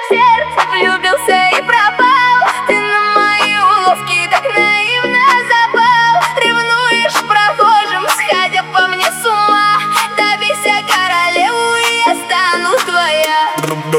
в сердце влюбился и пропал. Ты на мои уловки так наивно запал. Ревнуешь прохожим, сходя по мне с ума. Добейся королеву, и я стану твоя.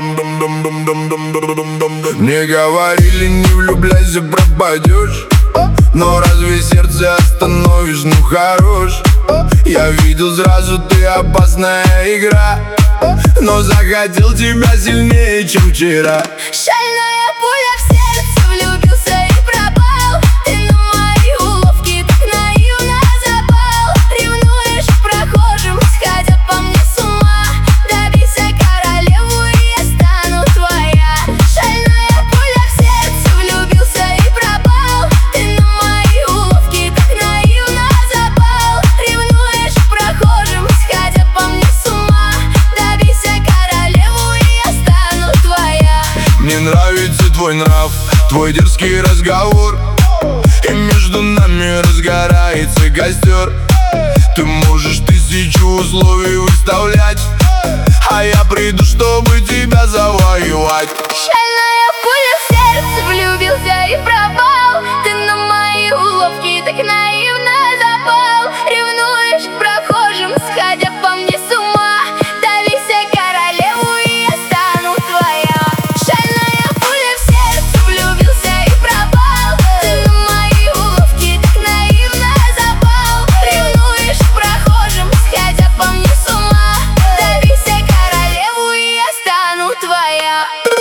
Мне говорили, не влюбляйся, пропадешь. Но разве сердце остановишь, ну хорош. Я видел сразу, ты опасная игра, но захотел тебя сильнее, чем вчера. Шальная пуля в сердце, влюбился и пропал. Ты на мои уловки так наивно запал. Ревнуешь прохожим, сходя по мне с ума. Добейся королеву, и я стану твоя. Шальная пуля в сердце, влюбился и пропал. Ты на мои уловки так наивно запал. Ревнуешь прохожим, сходя по мне с ума. Добейся королеву, и я стану твоя. Мне нравится твой нрав, твой дерзкий разговор, и между нами разгорается костер. Ты можешь тысячу условий выставлять, а я приду, чтобы тебя завоевать. Шальная пуля в сердце, влюбился и пропал. Ты на мои уловки так наивно запал. Ревнуешь прохожим, сходя по мне с ума. Добейся королеву, и я стану твоя. Шальная пуля в сердце, влюбился и пропал. Ты на мои уловки так наивно запал. Ревнуешь прохожим, сходя по мне с ума. Добейся королеву, и я стану твоя.